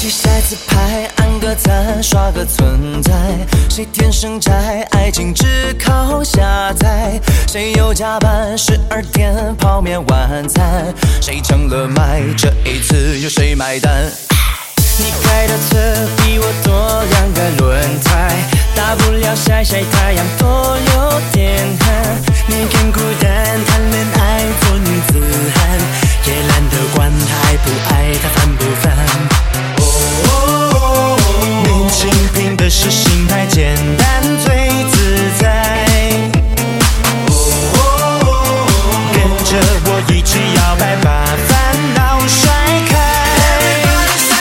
起晒自拍，按个赞，刷个存在。谁天生宅，爱情只靠下载。谁又加班12点泡面晚餐？谁成了麦，这一次由谁买单？你开的车比我多2个轮胎，大不了晒晒太阳，多流点汗。每天孤单谈恋爱做女子汉，也懒得管他爱不爱他烦不烦。年轻凭的是心态简单，最自